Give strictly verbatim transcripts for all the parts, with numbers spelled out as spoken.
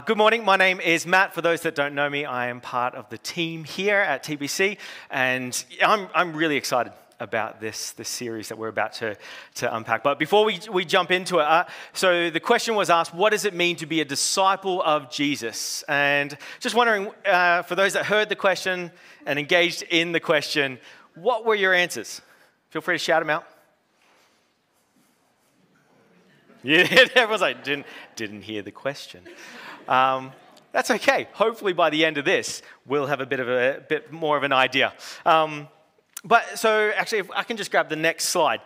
Good morning, my name is Matt. For those that don't know me, I am part of the team here at T B C, and I'm, I'm really excited about this, this series that we're about to, to unpack. But before we, we jump into it, uh, so the question was asked, what does it mean to be a disciple of Jesus? And just wondering, uh, for those that heard the question and engaged in the question, what were your answers? Feel free to shout them out. Yeah, everyone's like, didn't, didn't hear the question. Um, that's okay. Hopefully by the end of this, we'll have a bit of a, a bit more of an idea. Um, but so actually, if I can just grab the next slide.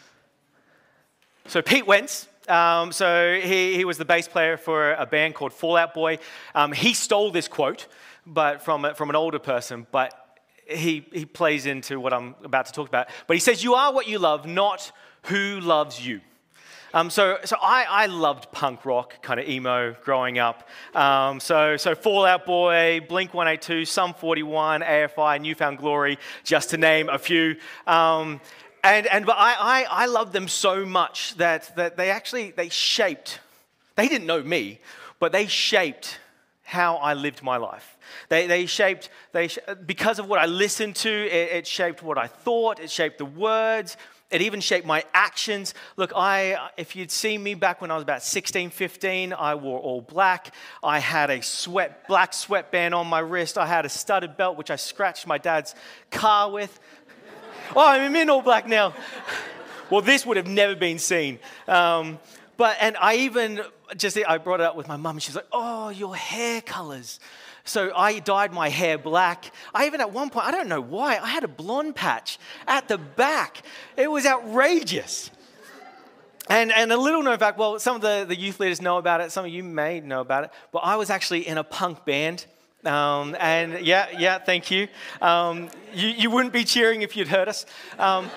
So Pete Wentz, um, so he, he was the bass player for a band called Fall Out Boy. Um, he stole this quote, but from from an older person, but he he plays into what I'm about to talk about. But he says, "You are what you love, not who loves you." Um, so, so I, I loved punk rock, kind of emo, growing up. Um, so, so Fall Out Boy, Blink one eighty-two, Sum forty-one, A F I, New Found Glory, just to name a few. Um, and and but I, I I loved them so much that that they actually they shaped. They didn't know me, but they shaped how I lived my life. They they shaped they because of what I listened to. It, it shaped what I thought. It shaped the words. It even shaped my actions. Look, I, if you'd seen me back when I was about sixteen, fifteen, I wore all black. I had a sweat, black sweatband on my wrist. I had a studded belt, which I scratched my dad's car with. Oh, I'm in all black now. Well, this would have never been seen. Um, but, and I even, just, I brought it up with my mum, and she's like, oh, your hair colors. So I dyed my hair black. I even at one point, I don't know why, I had a blonde patch at the back. It was outrageous. And and a little known fact, well, some of the, the youth leaders know about it. Some of you may know about it. But I was actually in a punk band. Um, and yeah, yeah, thank you. Um, you. You wouldn't be cheering if you'd heard us. Um,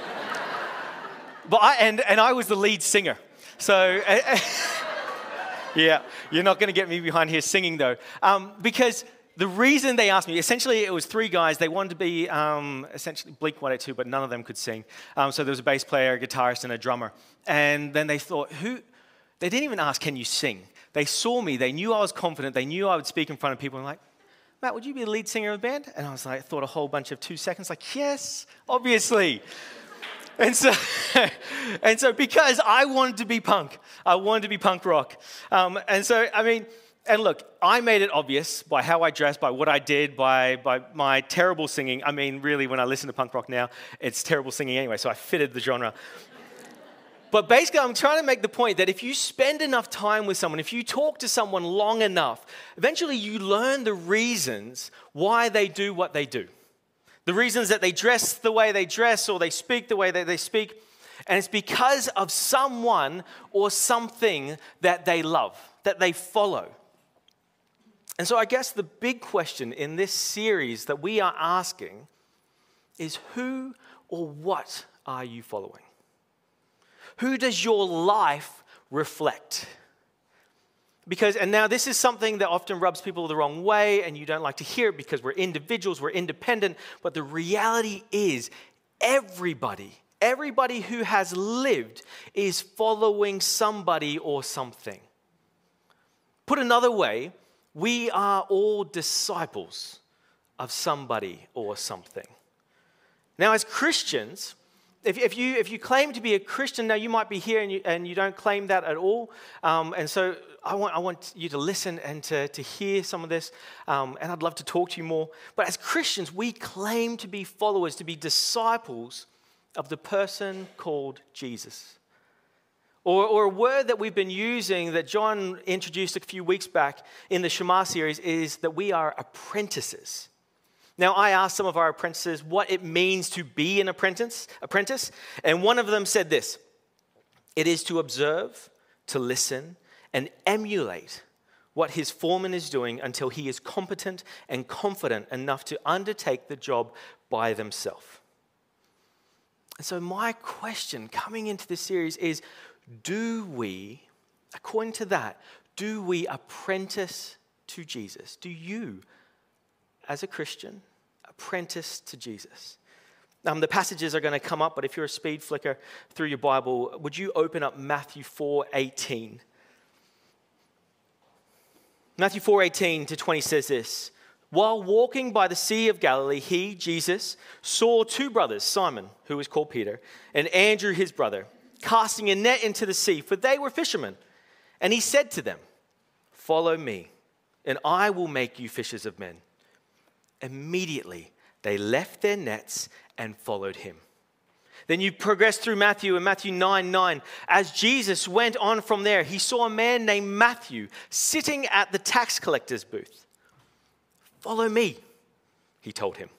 but I, and, and I was the lead singer. So... yeah, you're not going to get me behind here singing, though. Um, because... The reason they asked me, essentially it was three guys. They wanted to be um, essentially Blink one eighty-two, but none of them could sing. Um, so there was a bass player, a guitarist, and a drummer. And then they thought, who? They didn't even ask, can you sing? They saw me. They knew I was confident. They knew I would speak in front of people. And like, Matt, would you be the lead singer of the band? And I was like, thought a whole bunch of two seconds, like, yes, obviously. And so, and so because I wanted to be punk, I wanted to be punk rock. Um, and so, I mean... And look, I made it obvious by how I dressed, by what I did, by, by my terrible singing. I mean, really, when I listen to punk rock now, it's terrible singing anyway, so I fitted the genre. But basically, I'm trying to make the point that if you spend enough time with someone, if you talk to someone long enough, eventually you learn the reasons why they do what they do. The reasons that they dress the way they dress or they speak the way that they speak. And it's because of someone or something that they love, that they follow. And so I guess the big question in this series that we are asking is who or what are you following? Who does your life reflect? Because, and now this is something that often rubs people the wrong way and you don't like to hear it because we're individuals, we're independent, but the reality is everybody, everybody who has lived is following somebody or something. Put another way, we are all disciples of somebody or something. Now, as Christians, if, if you if you claim to be a Christian, now you might be here and you, and you don't claim that at all. Um, and so I want I want you to listen and to, to hear some of this. Um, and I'd love to talk to you more. But as Christians, we claim to be followers, to be disciples of the person called Jesus. Or, or a word that we've been using that John introduced a few weeks back in the Shema series is that we are apprentices. Now, I asked some of our apprentices what it means to be an apprentice, apprentice, and one of them said this: it is to observe, to listen, and emulate what his foreman is doing until he is competent and confident enough to undertake the job by themselves. And so my question coming into this series is, do we, according to that, do we apprentice to Jesus? Do you, as a Christian, apprentice to Jesus? Um, the passages are going to come up, but if you're a speed flicker through your Bible, would you open up Matthew four eighteen? Matthew four eighteen to twenty says this. While walking by the Sea of Galilee, he, Jesus, saw two brothers, Simon, who was called Peter, and Andrew his brother, casting a net into the sea, for they were fishermen. And he said to them, "Follow me, and I will make you fishers of men." Immediately they left their nets and followed him. Then you progress through Matthew and Matthew nine nine. As Jesus went on from there, he saw a man named Matthew sitting at the tax collector's booth. "Follow me," he told him.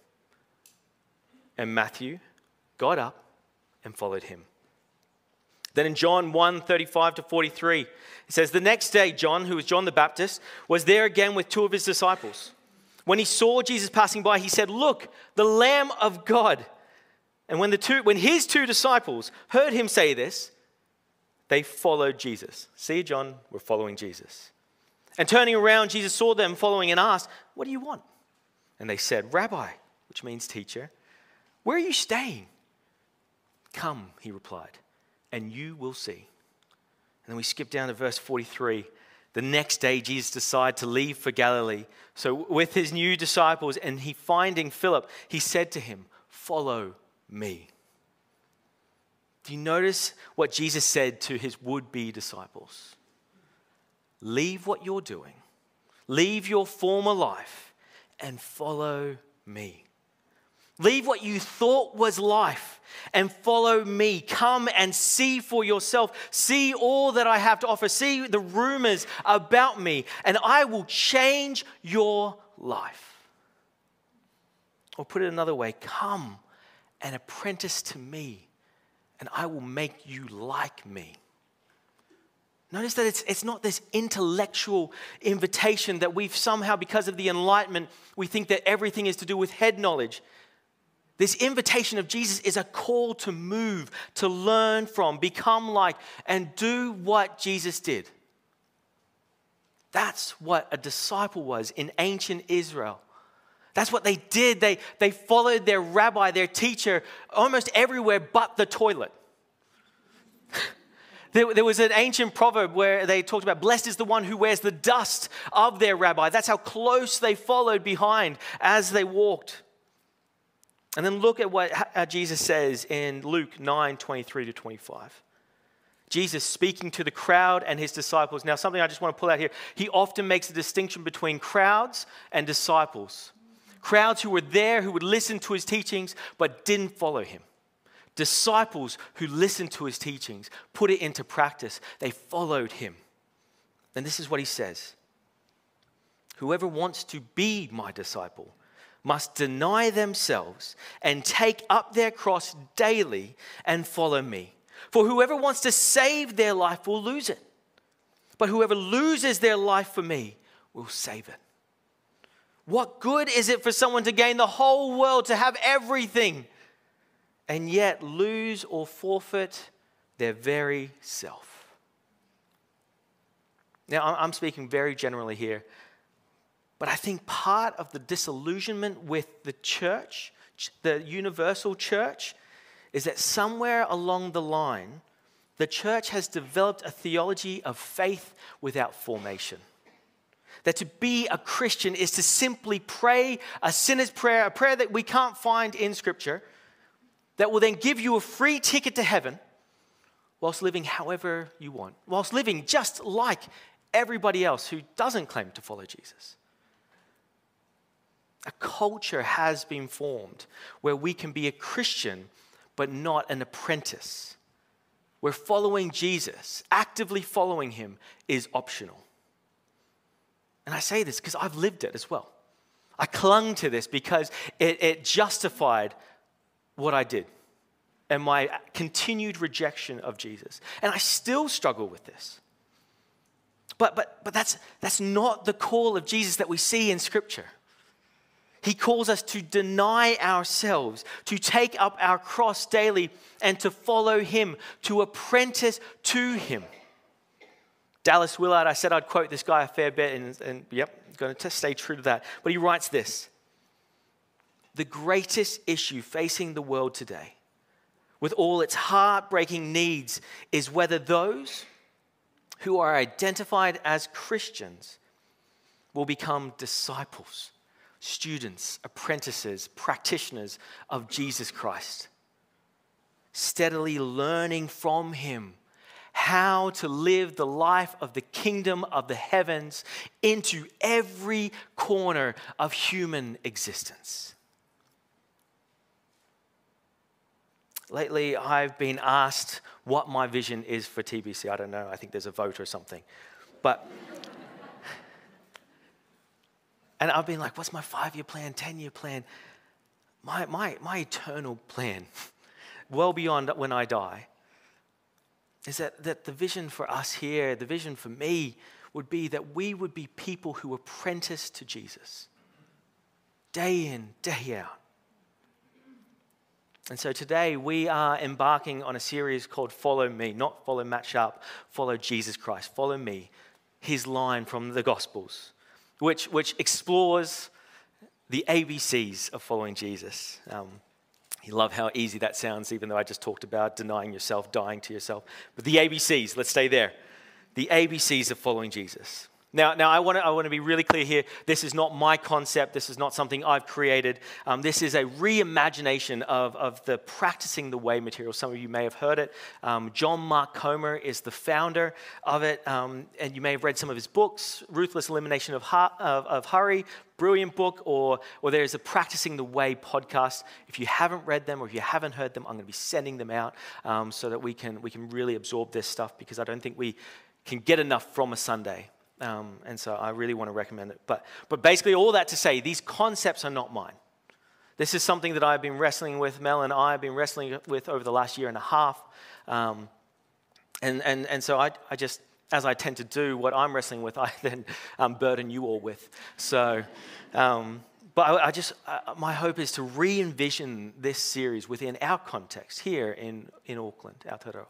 And Matthew got up and followed him. Then in John one thirty-five to forty-three, it says, the next day, John, who was John the Baptist, was there again with two of his disciples. When he saw Jesus passing by, he said, "Look, the Lamb of God." And when the two, when his two disciples heard him say this, they followed Jesus. See, John, we're following Jesus. And turning around, Jesus saw them following and asked, "What do you want?" And they said, "Rabbi," which means teacher, "where are you staying?" "Come," he replied, "and you will see." And then we skip down to verse forty-three. The next day, Jesus decided to leave for Galilee. So with his new disciples and he finding Philip, he said to him, "Follow me." Do you notice what Jesus said to his would-be disciples? Leave what you're doing, leave your former life, and follow me. Leave what you thought was life and follow me. Come and see for yourself. See all that I have to offer. See the rumors about me, and I will change your life. Or put it another way, come and apprentice to me, and I will make you like me. Notice that it's, it's not this intellectual invitation that we've somehow, because of the Enlightenment, we think that everything is to do with head knowledge. This invitation of Jesus is a call to move, to learn from, become like, and do what Jesus did. That's what a disciple was in ancient Israel. That's what they did. They, they followed their rabbi, their teacher, almost everywhere but the toilet. There, there was an ancient proverb where they talked about, blessed is the one who wears the dust of their rabbi. That's how close they followed behind as they walked. And then look at what Jesus says in Luke nine twenty-three to twenty-five. Jesus speaking to the crowd and his disciples. Now, something I just want to pull out here. He often makes a distinction between crowds and disciples. Crowds who were there, who would listen to his teachings, but didn't follow him. Disciples who listened to his teachings, put it into practice. They followed him. And this is what he says. Whoever wants to be my disciple must deny themselves and take up their cross daily and follow me. For whoever wants to save their life will lose it. But whoever loses their life for me will save it. What good is it for someone to gain the whole world, to have everything, and yet lose or forfeit their very self? Now, I'm speaking very generally here, but I think part of the disillusionment with the church, the universal church, is that somewhere along the line, the church has developed a theology of faith without formation. That to be a Christian is to simply pray a sinner's prayer, a prayer that we can't find in Scripture, that will then give you a free ticket to heaven whilst living however you want, whilst living just like everybody else who doesn't claim to follow Jesus. A culture has been formed where we can be a Christian but not an apprentice, where following Jesus, actively following him, is optional. And I say this because I've lived it as well. I clung to this because it, it justified what I did and my continued rejection of Jesus. And I still struggle with this. But, but, but that's, that's not the call of Jesus that we see in Scripture. He calls us to deny ourselves, to take up our cross daily, and to follow him, to apprentice to him. Dallas Willard, I said I'd quote this guy a fair bit, and, and yep, going to stay true to that. But he writes this: the greatest issue facing the world today, with all its heartbreaking needs, is whether those who are identified as Christians will become disciples, students, apprentices, practitioners of Jesus Christ, steadily learning from him how to live the life of the kingdom of the heavens into every corner of human existence. Lately, I've been asked what my vision is for T B C. I don't know. I think there's a vote or something. But, and I've been like, what's my five-year plan, ten-year plan? My, my, my eternal plan, well beyond when I die, is that, that the vision for us here, the vision for me, would be that we would be people who apprentice to Jesus, day in, day out. And so today we are embarking on a series called Follow Me, not Follow Matt Sharp, Follow Jesus Christ, Follow Me, his line from the Gospels, which, which explores the A B Cs of following Jesus. Um, you love how easy that sounds, even though I just talked about denying yourself, dying to yourself. But the A B Cs, let's stay there. The A B Cs of following Jesus. Now, now I want to I want to be really clear here. This is not my concept. This is not something I've created. Um, this is a reimagination of, of the Practicing the Way material. Some of you may have heard it. Um, John Mark Comer is the founder of it, um, and you may have read some of his books. Ruthless Elimination of, hu- of, of Hurry, brilliant book, or or there's a Practicing the Way podcast. If you haven't read them or if you haven't heard them, I'm going to be sending them out um, so that we can we can really absorb this stuff, because I don't think we can get enough from a Sunday. Um, and so I really want to recommend it. But, but basically all that to say, these concepts are not mine. This is something that I've been wrestling with, Mel and I have been wrestling with over the last year and a half. Um, and, and, and so I, I just, as I tend to do, what I'm wrestling with, I then um, burden you all with. So, um, but I, I just, uh, my hope is to re-envision this series within our context here in, in Auckland, Aotearoa.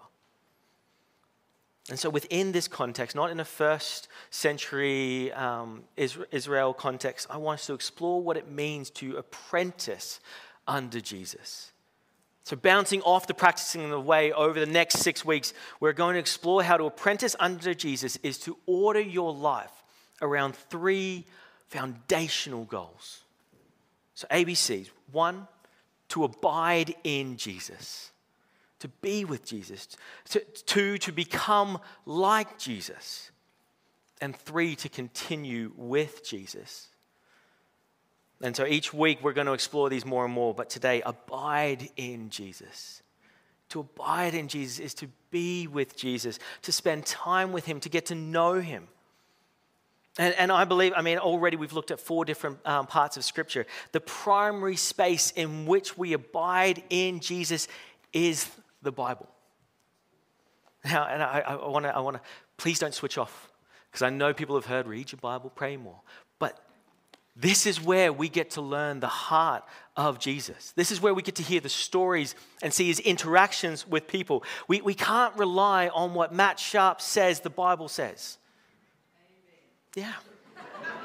And so within this context, not in a first century um, Israel context, I want us to explore what it means to apprentice under Jesus. So bouncing off the Practicing the Way over the next six weeks, we're going to explore how to apprentice under Jesus is to order your life around three foundational goals. So A B Cs. One, to abide in Jesus. To be with Jesus. To, two, to become like Jesus. And three, to continue with Jesus. And so each week we're going to explore these more and more. But today, abide in Jesus. To abide in Jesus is to be with Jesus. To spend time with him. To get to know him. And, and I believe, I mean, already we've looked at four different um, parts of Scripture. The primary space in which we abide in Jesus is the Bible. Now, and I, I want to, I want to, please don't switch off, because I know people have heard, read your Bible, pray more. But this is where we get to learn the heart of Jesus. This is where we get to hear the stories and see his interactions with people. We, we can't rely on what Matt Sharp says the Bible says. Amen. Yeah.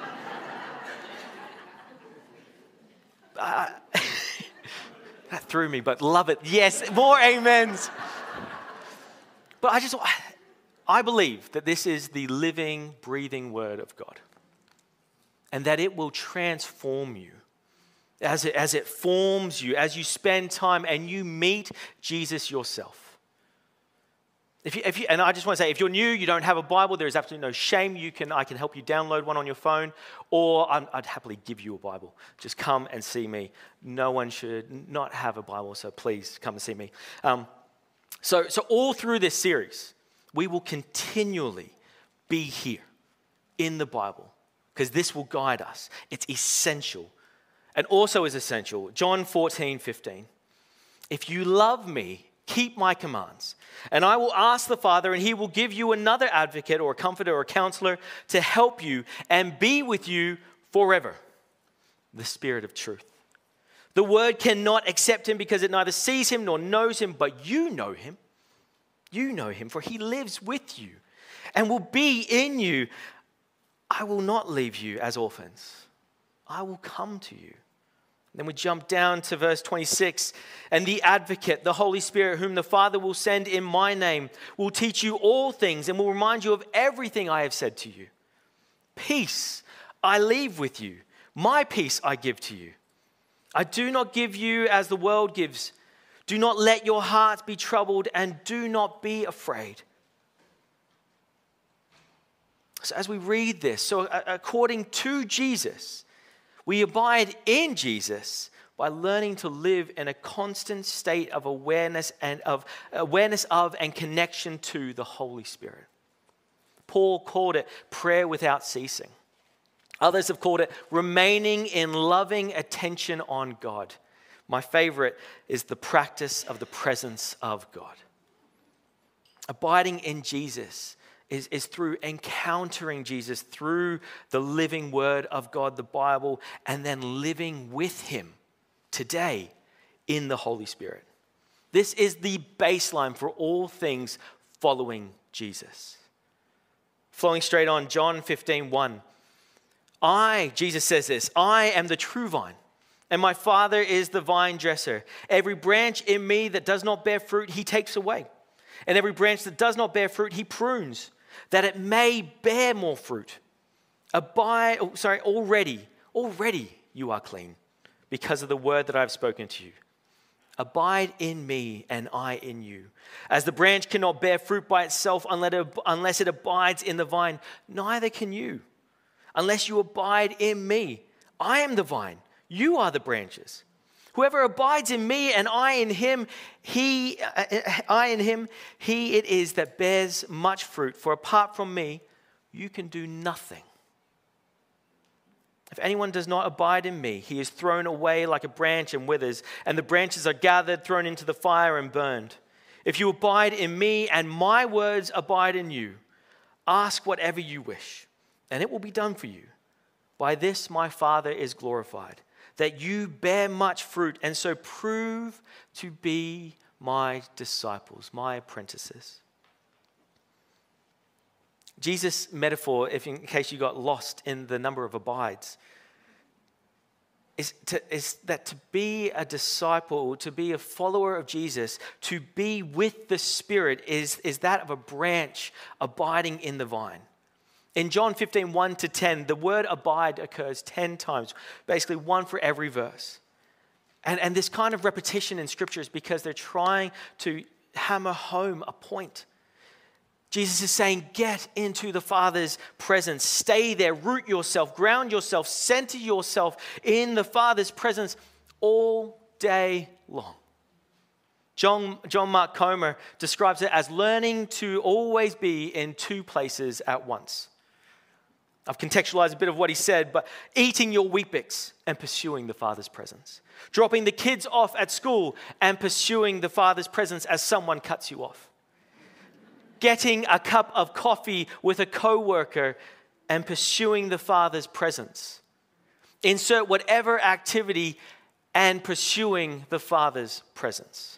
uh, That threw me, but love it. Yes, more amens. But I just, I believe that this is the living, breathing word of God. And that it will transform you as it, as it forms you, as you spend time and you meet Jesus yourself. If you, if you, and I just want to say, if you're new, you don't have a Bible, there is absolutely no shame. You can, I can help you download one on your phone, or I'm, I'd happily give you a Bible. Just come and see me. No one should not have a Bible, so please come and see me. Um, so, so all through this series, we will continually be here in the Bible, because this will guide us. It's essential. And also is essential, John fourteen fifteen. If you love me, keep my commands, and I will ask the Father, and he will give you another advocate or a comforter or a counselor to help you and be with you forever. The Spirit of truth. The Word cannot accept him because it neither sees him nor knows him, but you know him. You know him, for he lives with you and will be in you. I will not leave you as orphans. I will come to you. Then we jump down to verse twenty-six. And the advocate, the Holy Spirit, whom the Father will send in my name, will teach you all things and will remind you of everything I have said to you. Peace I leave with you. My peace I give to you. I do not give you as the world gives. Do not let your hearts be troubled and do not be afraid. So as we read this, so according to Jesus, we abide in Jesus by learning to live in a constant state of awareness and of awareness of and connection to the Holy Spirit. Paul called it prayer without ceasing. Others have called it remaining in loving attention on God. My favorite is the practice of the presence of God. Abiding in Jesus is, is through encountering Jesus through the living word of God, the Bible, and then living with him today in the Holy Spirit. This is the baseline for all things following Jesus. Flowing straight on, John fifteen one. I, Jesus says this, I am the true vine, and my Father is the vine dresser. Every branch in me that does not bear fruit, he takes away. And every branch that does not bear fruit, he prunes, that it may bear more fruit. Abide, oh, sorry, already, already you are clean because of the word that I have spoken to you. Abide in me and I in you. As the branch cannot bear fruit by itself unless it abides in the vine, neither can you. Unless you abide in me. I am the vine, you are the branches. Whoever abides in me and I in him, he, I in him, he it is that bears much fruit. For apart from me, you can do nothing. If anyone does not abide in me, he is thrown away like a branch and withers, and the branches are gathered, thrown into the fire and burned. If you abide in me and my words abide in you, ask whatever you wish, and it will be done for you. By this my Father is glorified, that you bear much fruit and so prove to be my disciples, my apprentices. Jesus' metaphor, if in case you got lost in the number of abides, is, to, is that to be a disciple, to be a follower of Jesus, to be with the Spirit is, is that of a branch abiding in the vine. In John fifteen, one to ten, the word abide occurs ten times, basically one for every verse. And, and this kind of repetition in Scripture is because they're trying to hammer home a point. Jesus is saying, get into the Father's presence. Stay there, root yourself, ground yourself, center yourself in the Father's presence all day long. John, John Mark Comer describes it as learning to always be in two places at once. I've contextualized a bit of what he said, but eating your Weet-Bix and pursuing the Father's presence. Dropping the kids off at school and pursuing the Father's presence as someone cuts you off. Getting a cup of coffee with a coworker and pursuing the Father's presence. Insert whatever activity and pursuing the Father's presence.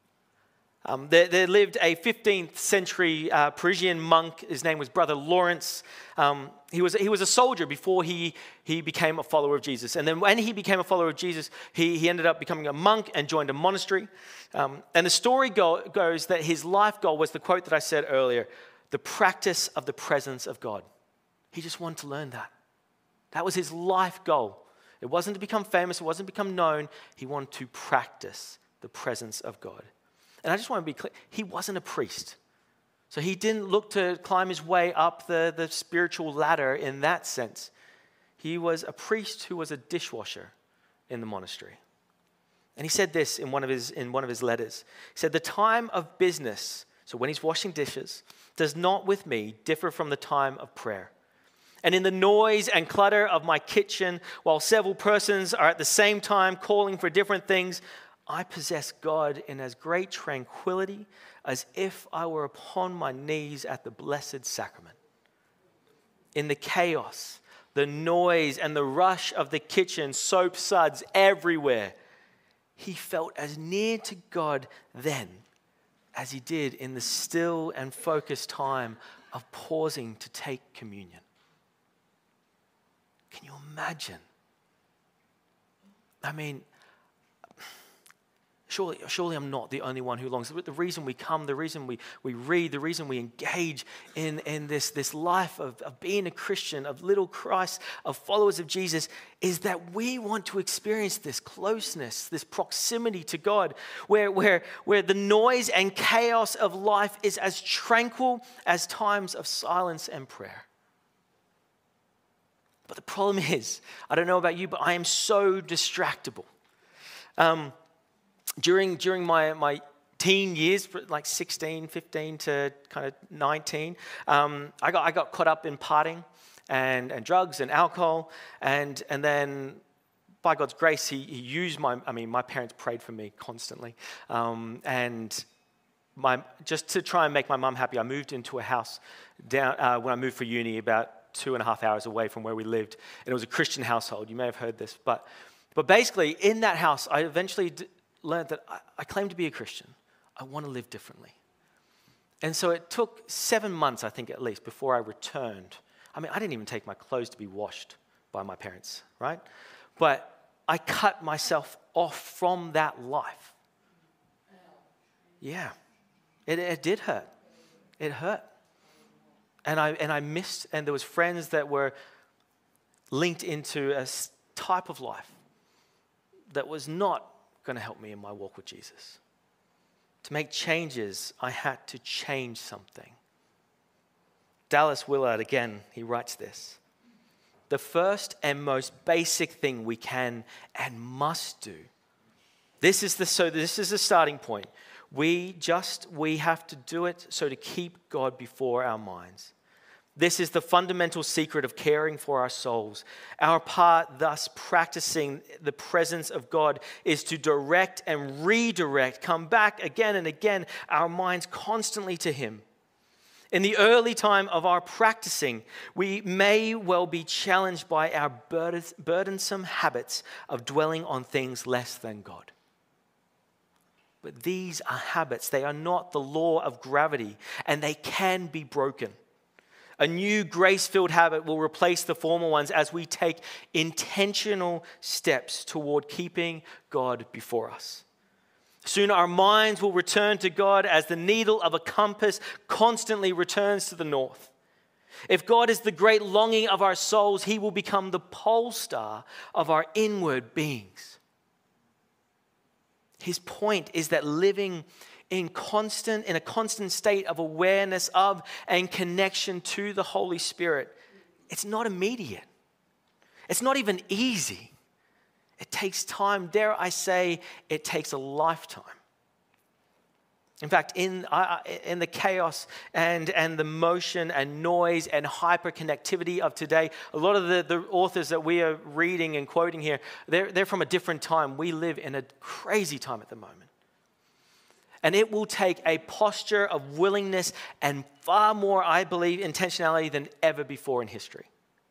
Um, there, there lived a fifteenth century uh, Parisian monk. His name was Brother Lawrence. Um, he was he was a soldier before he, he became a follower of Jesus. And then when he became a follower of Jesus, he, he ended up becoming a monk and joined a monastery. Um, and the story go, goes that his life goal was the quote that I said earlier, the practice of the presence of God. He just wanted to learn that. That was his life goal. It wasn't to become famous. It wasn't to become known. He wanted to practice the presence of God. And I just want to be clear, he wasn't a priest. So he didn't look to climb his way up the, the spiritual ladder in that sense. He was a priest who was a dishwasher in the monastery. And he said this in one of his, in one of his letters. He said, the time of business, so when he's washing dishes, does not with me differ from the time of prayer. And in the noise and clutter of my kitchen, while several persons are at the same time calling for different things, I possess God in as great tranquility as if I were upon my knees at the Blessed Sacrament. In the chaos, the noise, and the rush of the kitchen, soap suds everywhere, he felt as near to God then as he did in the still and focused time of pausing to take communion. Can you imagine? I mean, Surely, surely I'm not the only one who longs. The reason we come, the reason we, we read, the reason we engage in, in this, this life of, of being a Christian, of little Christ, of followers of Jesus, is that we want to experience this closeness, this proximity to God, where, where, where the noise and chaos of life is as tranquil as times of silence and prayer. But the problem is, I don't know about you, but I am so distractible. Um, During during my, my teen years, like sixteen, fifteen to kind of nineteen, um, I got I got caught up in partying and, and drugs and alcohol, and and then by God's grace, he, he used my. I mean, my parents prayed for me constantly, um, and my just to try and make my mum happy, I moved into a house down uh, when I moved for uni, about two and a half hours away from where we lived, and it was a Christian household. You may have heard this, but but basically in that house, I eventually d- learned that I, I claim to be a Christian. I want to live differently. And so it took seven months, I think at least, before I returned. I mean, I didn't even take my clothes to be washed by my parents, right? But I cut myself off from that life. Yeah, it, it did hurt. It hurt. And I and I missed, and there was friends that were linked into a type of life that was not going to help me in my walk with Jesus. To make changes, I had to change something. Dallas Willard, again, he writes this: the first and most basic thing we can and must do. This is the so this is the starting point. We just we have to do it so to keep God before our minds. This is the fundamental secret of caring for our souls. Our part, thus practicing the presence of God, is to direct and redirect, come back again and again, our minds constantly to Him. In the early time of our practicing, we may well be challenged by our burdensome habits of dwelling on things less than God. But these are habits. They are not the law of gravity, and they can be broken. A new grace-filled habit will replace the former ones as we take intentional steps toward keeping God before us. Soon our minds will return to God as the needle of a compass constantly returns to the north. If God is the great longing of our souls, He will become the pole star of our inward beings. His point is that living in constant, in a constant state of awareness of and connection to the Holy Spirit, it's not immediate. It's not even easy. It takes time. Dare I say, it takes a lifetime. In fact, in, uh, in the chaos and, and the motion and noise and hyperconnectivity of today, a lot of the, the authors that we are reading and quoting here, they're, they're from a different time. We live in a crazy time at the moment. And it will take a posture of willingness and far more, I believe, intentionality than ever before in history.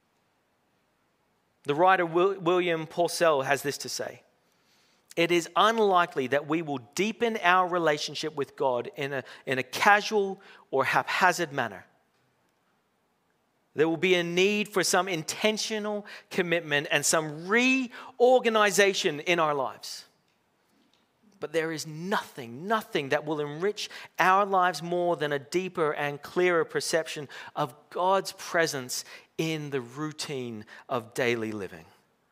The writer William Purcell has this to say: it is unlikely that we will deepen our relationship with God in a, in a casual or haphazard manner. There will be a need for some intentional commitment and some reorganization in our lives. But there is nothing, nothing that will enrich our lives more than a deeper and clearer perception of God's presence in the routine of daily living.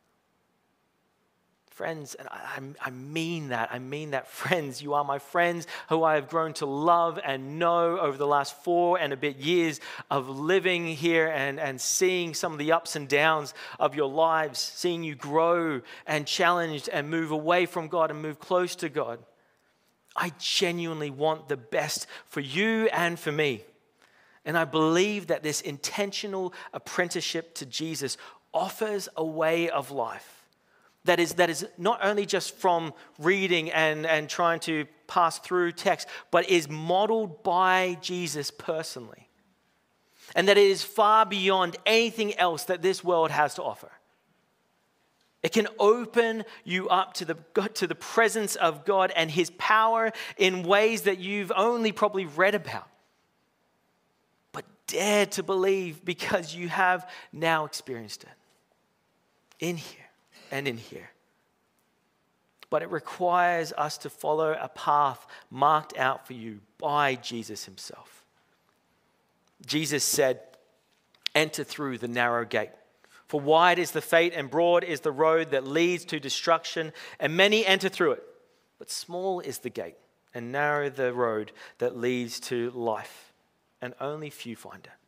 Friends, and I, I mean that, I mean that, friends, you are my friends who I have grown to love and know over the last four and a bit years of living here and, and seeing some of the ups and downs of your lives, seeing you grow and challenged and move away from God and move close to God. I genuinely want the best for you and for me. And I believe that this intentional apprenticeship to Jesus offers a way of life That is, that is not only just from reading and, and trying to pass through text, but is modeled by Jesus personally. And that it is far beyond anything else that this world has to offer. It can open you up to the, to the presence of God and His power in ways that you've only probably read about. But dare to believe, because you have now experienced it. In here. And in here. but it requires us to follow a path marked out for you by Jesus himself. Jesus said, "Enter through the narrow gate. For wide is the fate and broad is the road that leads to destruction, and many enter through it. But small is the gate and narrow the road that leads to life, and only few find it."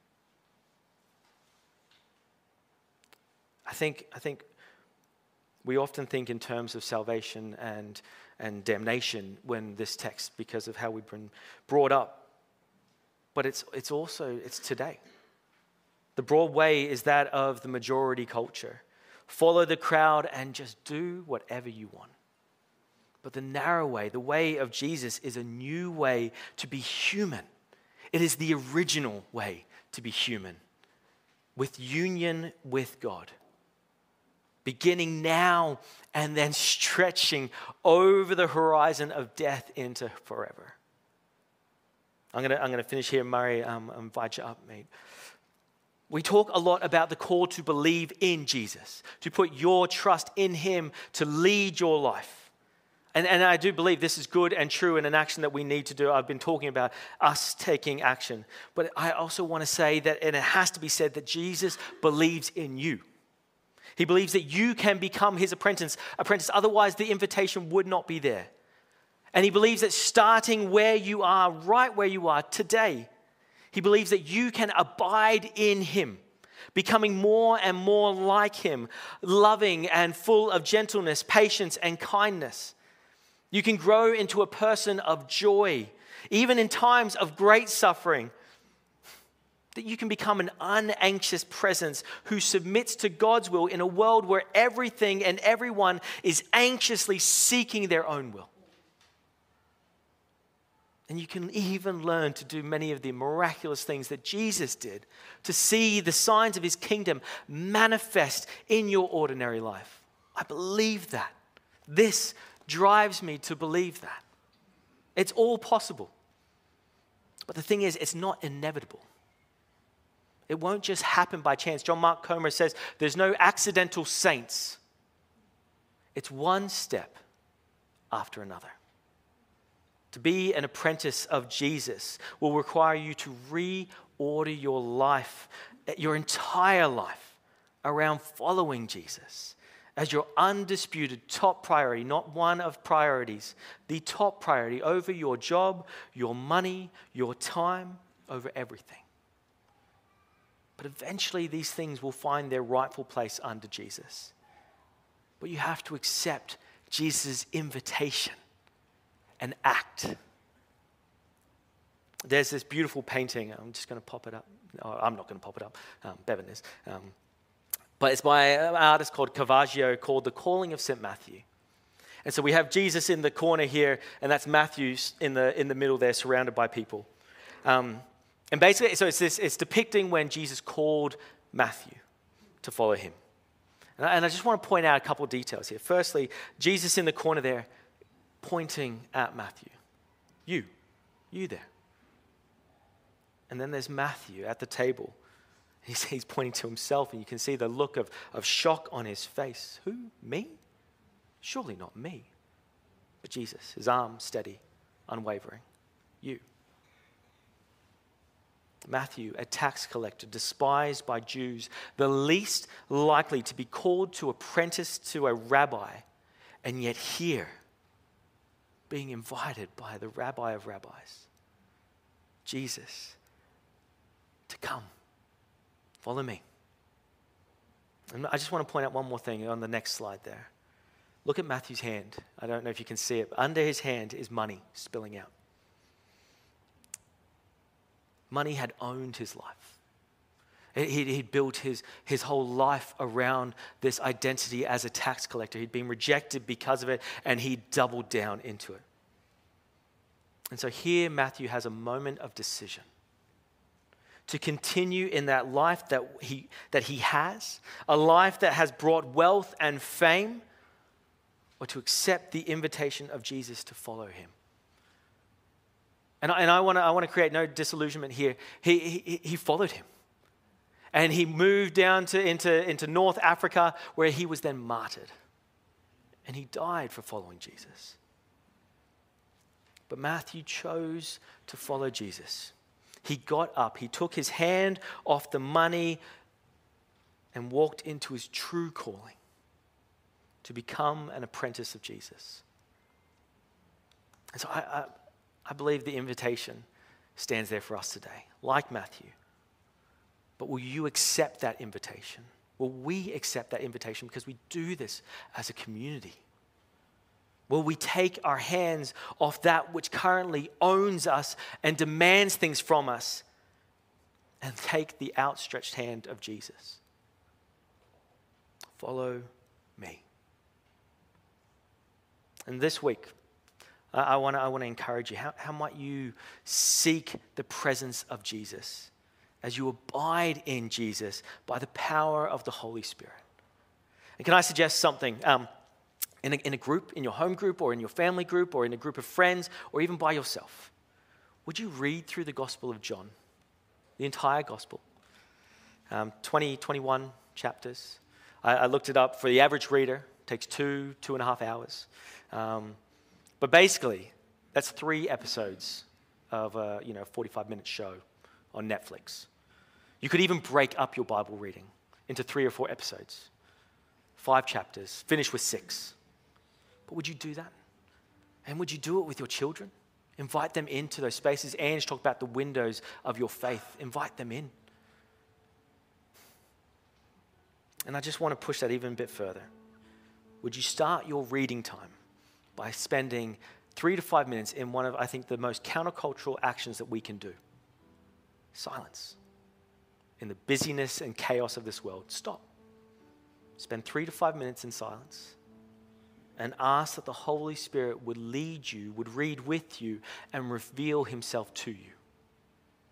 I think, I think we often think in terms of salvation and, and damnation when this text, because of how we've been brought up. But it's, it's also, it's today. The broad way is that of the majority culture. Follow the crowd and just do whatever you want. But the narrow way, the way of Jesus, is a new way to be human. It is the original way to be human, with union with God. Beginning now and then stretching over the horizon of death into forever. I'm going to I'm going to finish here, Murray. Um, I'll invite you up, mate. We talk a lot about the call to believe in Jesus, to put your trust in him to lead your life. And, and I do believe this is good and true and an action that we need to do. I've been talking about us taking action. But I also want to say that, and it has to be said, that Jesus believes in you. He believes that you can become his apprentice. Apprentice. Otherwise, the invitation would not be there. And he believes that starting where you are, right where you are today, he believes that you can abide in him, becoming more and more like him, loving and full of gentleness, patience, and kindness. You can grow into a person of joy, even in times of great suffering. That you can become an unanxious presence who submits to God's will in a world where everything and everyone is anxiously seeking their own will. And you can even learn to do many of the miraculous things that Jesus did, to see the signs of his kingdom manifest in your ordinary life. I believe that. This drives me to believe that. It's all possible. But the thing is, it's not inevitable. It won't just happen by chance. John Mark Comer says there's no accidental saints. It's one step after another. To be an apprentice of Jesus will require you to reorder your life, your entire life, around following Jesus as your undisputed top priority, not one of priorities, the top priority over your job, your money, your time, over everything. But eventually these things will find their rightful place under Jesus. But you have to accept Jesus' invitation and act. There's this beautiful painting. I'm just going to pop it up. Oh, I'm not going to pop it up. Um, Bevan is. Um, but it's by an artist called Caravaggio, called The Calling of Saint Matthew. And so we have Jesus in the corner here, and that's Matthew in the in the middle there, surrounded by people. Um, And basically, so it's this, it's depicting when Jesus called Matthew to follow him. And I, and I just want to point out a couple of details here. Firstly, Jesus in the corner there, pointing at Matthew. You, you there. And then there's Matthew at the table. He's, he's pointing to himself, and you can see the look of, of shock on his face. Who, me? Surely not me. But Jesus, his arm steady, unwavering. You. Matthew, a tax collector, despised by Jews, the least likely to be called to apprentice to a rabbi, and yet here, being invited by the rabbi of rabbis, Jesus, to come, follow me. And I just want to point out one more thing on the next slide there. Look at Matthew's hand. I don't know if you can see it, but under his hand is money spilling out. Money had owned his life. He'd, he'd built his, his whole life around this identity as a tax collector. He'd been rejected because of it, and he doubled down into it. And so here Matthew has a moment of decision. To continue in that life that he, that he has, a life that has brought wealth and fame, or to accept the invitation of Jesus to follow him. And I, and I want to I want to create no disillusionment here. He, he, he followed him. And he moved down to into, into North Africa, where he was then martyred. and he died for following Jesus. But Matthew chose to follow Jesus. He got up, he took his hand off the money and walked into his true calling to become an apprentice of Jesus. And so I, I, I believe the invitation stands there for us today, like Matthew. But will you accept that invitation? Will we accept that invitation because we do this as a community? Will we take our hands off that which currently owns us and demands things from us and take the outstretched hand of Jesus? Follow me. And this week, I want to I want to encourage you. How, how might you seek the presence of Jesus as you abide in Jesus by the power of the Holy Spirit? And can I suggest something? Um, in, a, in a group, in your home group or in your family group or in a group of friends or even by yourself, would you read through the Gospel of John, the entire Gospel? Um, twenty, twenty-one chapters. I, I looked it up. For the average reader, it takes two, two and a half hours. Um, But basically, that's three episodes of a you know forty-five minute show on Netflix. You could even break up your Bible reading into three or four episodes, five chapters, finish with six. But would you do that? And would you do it with your children? Invite them into those spaces. Ange talked about the windows of your faith. Invite them in. And I just want to push that even a bit further. Would you start your reading time by spending three to five minutes in one of, I think, the most countercultural actions that we can do? Silence. In the busyness and chaos of this world, stop. Spend three to five minutes in silence and ask that the Holy Spirit would lead you, would read with you, and reveal himself to you.